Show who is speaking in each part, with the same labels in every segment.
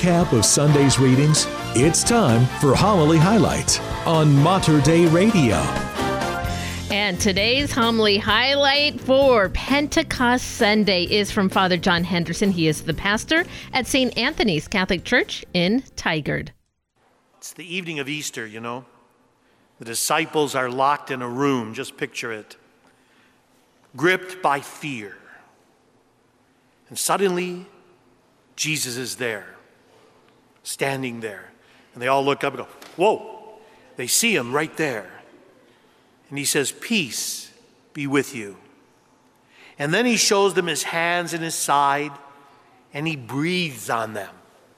Speaker 1: recap of Sunday's readings, it's time for Homily Highlights on Mater Dei Radio.
Speaker 2: And today's homily highlight for Pentecost Sunday is from Father John Henderson. He is the pastor at St. Anthony's Catholic Church in Tigard.
Speaker 3: It's the evening of Easter, you know. The disciples are locked in a room, just picture it, gripped by fear. And suddenly, Jesus is there, standing there. And they all look up and go, whoa. They see him right there. And he says, peace be with you. And then he shows them his hands and his side, and he breathes on them.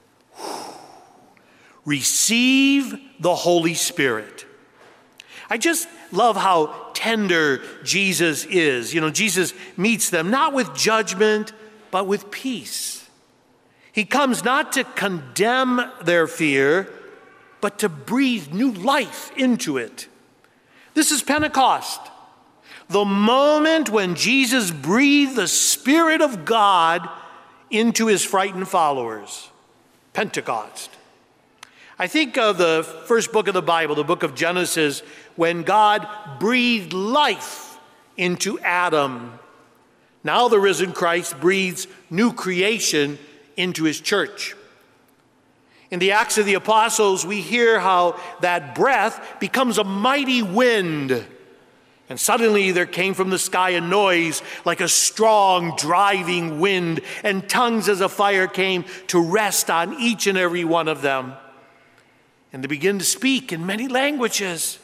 Speaker 3: Receive the Holy Spirit. I just love how tender Jesus is. You know, Jesus meets them not with judgment, but with peace. He comes not to condemn their fear, but to breathe new life into it. This is Pentecost, the moment when Jesus breathed the Spirit of God into his frightened followers. Pentecost. I think of the first book of the Bible, the book of Genesis, when God breathed life into Adam. Now the risen Christ breathes new creation into his church. In the Acts of the Apostles, we hear how that breath becomes a mighty wind. And suddenly there came from the sky a noise like a strong driving wind, and tongues as a fire came to rest on each and every one of them. And they begin to speak in many languages.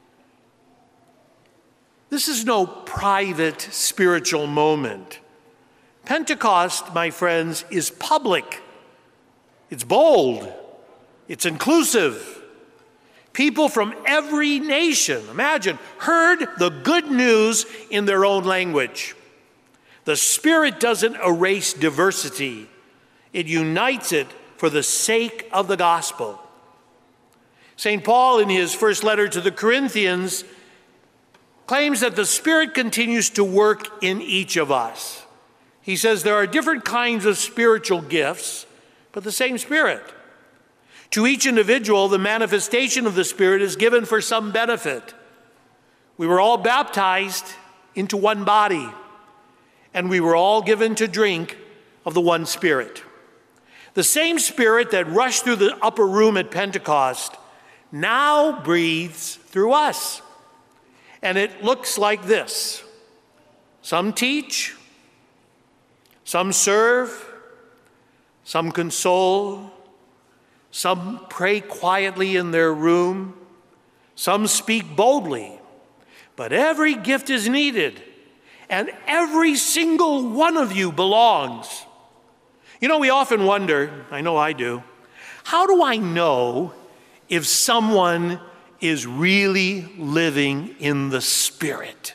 Speaker 3: This is no private spiritual moment. Pentecost, my friends, is public. It's bold. It's inclusive. People from every nation, imagine, heard the good news in their own language. The Spirit doesn't erase diversity. It unites it for the sake of the gospel. St. Paul, in his first letter to the Corinthians, claims that the Spirit continues to work in each of us. He says there are different kinds of spiritual gifts, but the same Spirit. To each individual, the manifestation of the Spirit is given for some benefit. We were all baptized into one body, and we were all given to drink of the one Spirit. The same Spirit that rushed through the upper room at Pentecost now breathes through us. And it looks like this. Some teach, some serve, some console, some pray quietly in their room, some speak boldly. But every gift is needed, and every single one of you belongs. You know, we often wonder, I know I do, how do I know if someone is really living in the Spirit?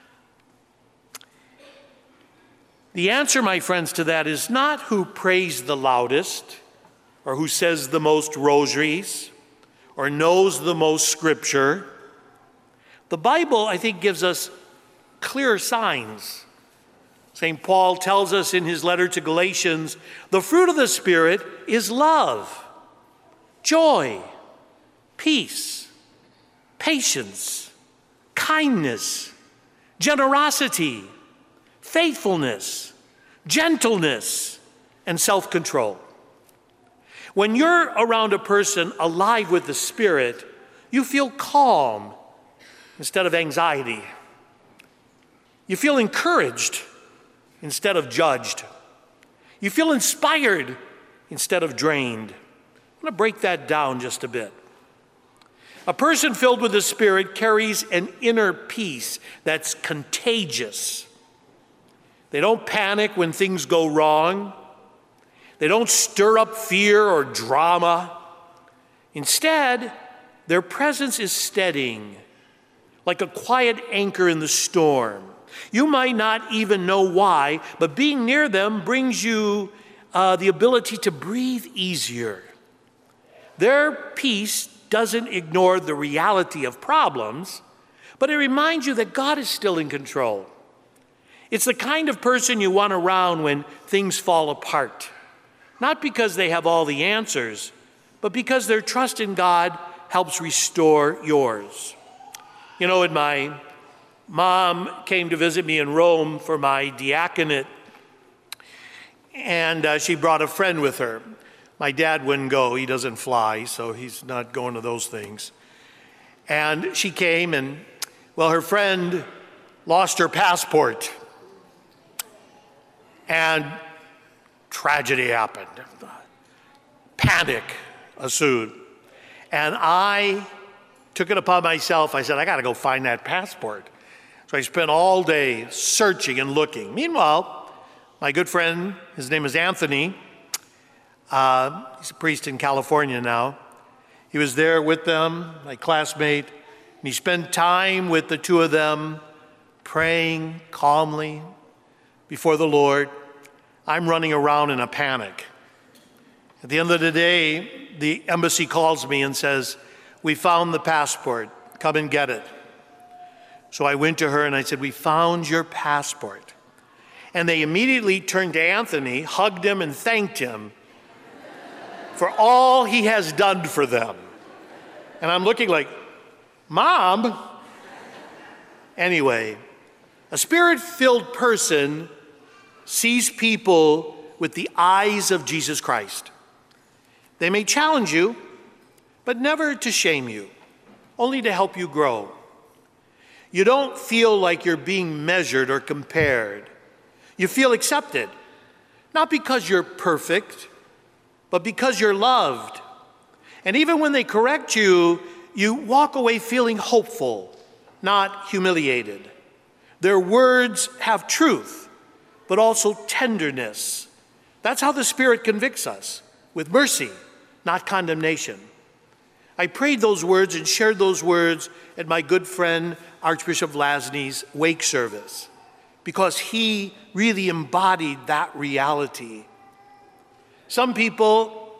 Speaker 3: The answer, my friends, to that is not who prays the loudest, or who says the most rosaries, or knows the most scripture. The Bible, I think, gives us clear signs. St. Paul tells us in his letter to Galatians, the fruit of the Spirit is love, joy, peace, patience, kindness, generosity, faithfulness, gentleness, and self-control. When you're around a person alive with the Spirit, you feel calm instead of anxiety. You feel encouraged instead of judged. You feel inspired instead of drained. I'm going to break that down just a bit. A person filled with the Spirit carries an inner peace that's contagious. They don't panic when things go wrong. They don't stir up fear or drama. Instead, their presence is steadying, like a quiet anchor in the storm. You might not even know why, but being near them brings you the ability to breathe easier. Their peace doesn't ignore the reality of problems, but it reminds you that God is still in control. It's the kind of person you want around when things fall apart, not because they have all the answers, but because their trust in God helps restore yours. You know, when my mom came to visit me in Rome for my diaconate, and she brought a friend with her. My dad wouldn't go. He doesn't fly, so he's not going to those things. And she came, and, well, her friend lost her passport. And tragedy happened. Panic ensued. And I took it upon myself. I said, I got to go find that passport. So I spent all day searching and looking. Meanwhile, my good friend, his name is Anthony. He's a priest in California now. He was there with them, my classmate, and he spent time with the two of them, praying calmly before the Lord. I'm running around in a panic. At the end of the day, the embassy calls me and says, we found the passport. Come and get it. So I went to her and I said, we found your passport. And they immediately turned to Anthony, hugged him, and thanked him for all he has done for them. And I'm looking like, Mom? Anyway, a Spirit-filled person sees people with the eyes of Jesus Christ. They may challenge you, but never to shame you, only to help you grow. You don't feel like you're being measured or compared. You feel accepted, not because you're perfect, but because you're loved. And even when they correct you, you walk away feeling hopeful, not humiliated. Their words have truth, but also tenderness. That's how the Spirit convicts us, with mercy, not condemnation. I prayed those words and shared those words at my good friend Archbishop Lasny's wake service, because he really embodied that reality. Some people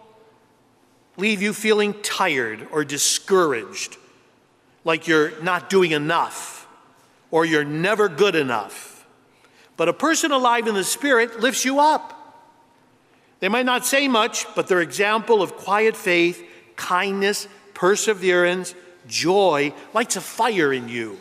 Speaker 3: leave you feeling tired or discouraged, like you're not doing enough or you're never good enough. But a person alive in the Spirit lifts you up. They might not say much, but their example of quiet faith, kindness, perseverance, joy lights a fire in you.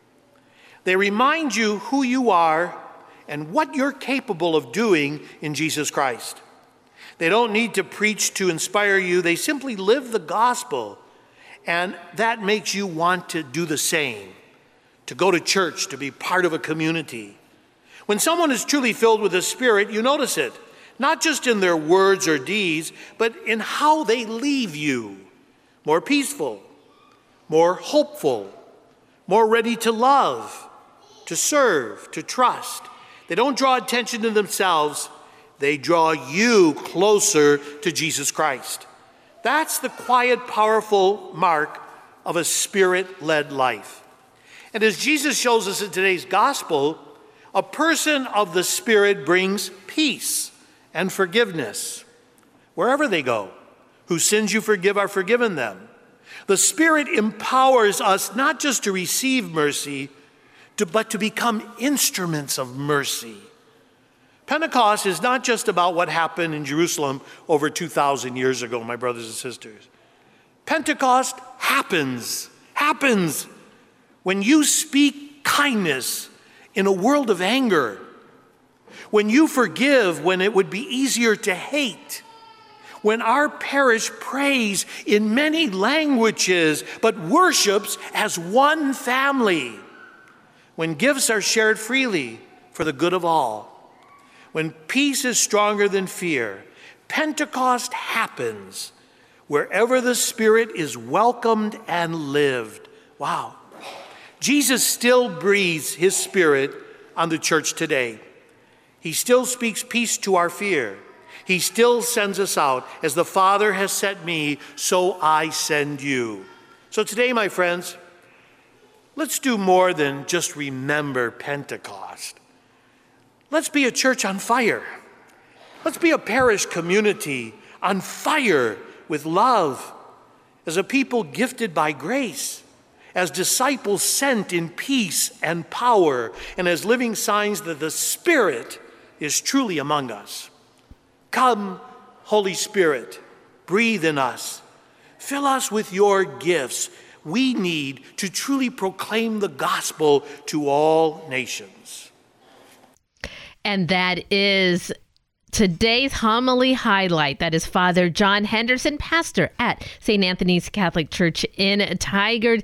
Speaker 3: They remind you who you are and what you're capable of doing in Jesus Christ. They don't need to preach to inspire you. They simply live the gospel, and that makes you want to do the same, to go to church, to be part of a community. When someone is truly filled with the Spirit, you notice it, not just in their words or deeds, but in how they leave you. More peaceful, more hopeful, more ready to love, to serve, to trust. They don't draw attention to themselves. They draw you closer to Jesus Christ. That's the quiet, powerful mark of a Spirit-led life. And as Jesus shows us in today's gospel, a person of the Spirit brings peace and forgiveness wherever they go. Whose sins you forgive are forgiven them. The Spirit empowers us not just to receive mercy, but to become instruments of mercy. Pentecost is not just about what happened in Jerusalem over 2,000 years ago, my brothers and sisters. Pentecost happens when you speak kindness in a world of anger, when you forgive when it would be easier to hate, when our parish prays in many languages but worships as one family, when gifts are shared freely for the good of all, when peace is stronger than fear. Pentecost happens wherever the Spirit is welcomed and lived. Wow. Jesus still breathes his Spirit on the church today. He still speaks peace to our fear. He still sends us out. As the Father has sent me, so I send you. So today, my friends, let's do more than just remember Pentecost. Let's be a church on fire. Let's be a parish community on fire with love, as a people gifted by grace, as disciples sent in peace and power, and as living signs that the Spirit is truly among us. Come, Holy Spirit, breathe in us. Fill us with your gifts we need to truly proclaim the gospel to all nations.
Speaker 2: And that is today's homily highlight. That is Father John Henderson, pastor at St. Anthony's Catholic Church in Tigard.